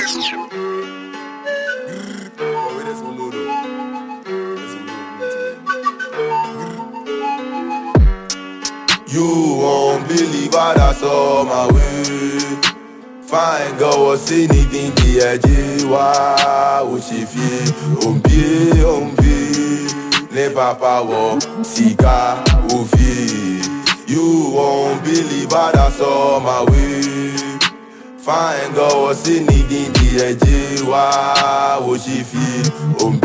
You won't believe what I saw my way. Fine girl was anything the edge. Why would she feel? Ne papa wo sika ufi. You won't believe what I saw my way. Fine girl was anything the edge. Why would she feel?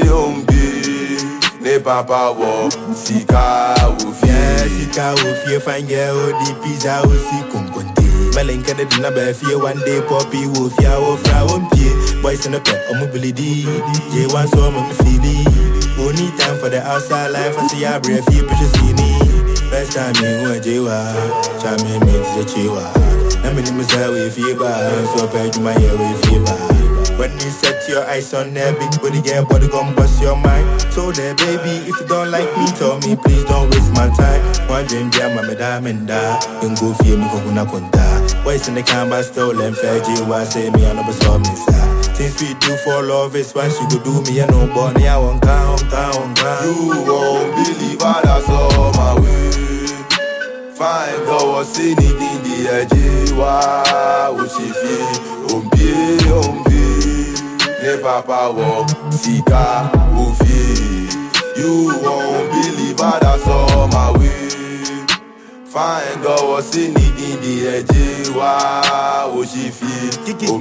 Ne papa wo sika ufi. Sika ufi fine girl the pizza usi kumkunti. Melenka de dina be fie one day poppy wolf ya wo fra won pie. Boys in the pet omobility. J1 so mama feely. Only time for the outside life I see I breathe feel precious in me. Best time me who J1. Chame me to Chiwa. Na me name is we fever. So pay you my we fever. When you set your eyes on that big body girl, body gon' bust your mind. So there, baby, if you don't like me, tell me, please don't waste my time. One dream, jam, I'm a diamond, you go feel me, go kunakunda. Boys in the canvas, stolen, fair, G1, say me, I never saw me, sir. Things we do for love is why she go do me, and no bunny, I won't count. You won't believe what I saw my way. Fine girl was anything the edge. Why would she feel? Ne papa wo sika ufi. You won't believe what I saw my way. Fine girl was anything the edge. Why would she feel?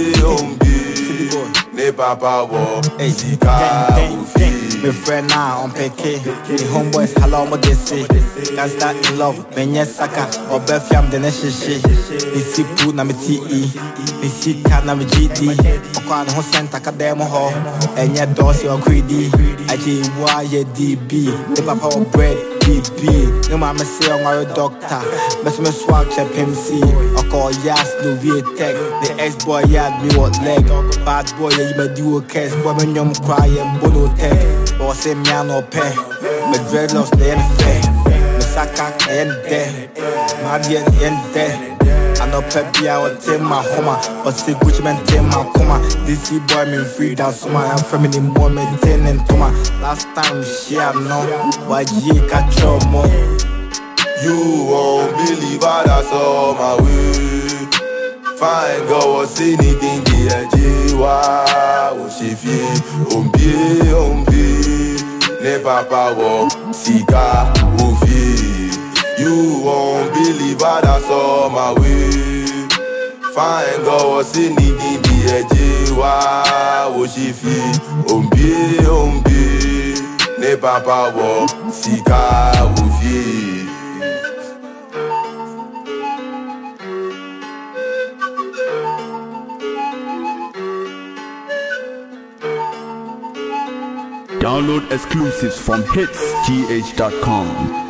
Ne papa wo sika ufi. My friend now on PK. The homeboys hello mo desi. That's that in love. Menye saka or befiam de neshishi. Nisi pu na me TE. Nisi ka na me GD. Okwan ho center ka demo ho. Enye dosi or greedy. Aji wa ye DB. The papa or bread DB. No mama say I'm a doctor. Best me swag chep MC. Oko yas no tech. The ex-boy had me what leg. Bad boy yeah you may do a case. Boy when you cry and bono tech. Boss say me no pay. Me dreadlocks they ain't fair. Me saka ain't there. My bien ain't there. I know peppy I will take my homa. But see Gucci man take my coma. This boy me free down so my feminine boy maintaining to my. Last time she I know. Why ye catch your more. You won't believe what I saw my way. Fine girl was anything the edge. Why would she feel? Ne papa wo sika ufi. You won't believe what I saw my way. Fine girl was anything the edge. Why would she feel? Ne papa wo sika ufi. Download exclusives from hitsgh.com.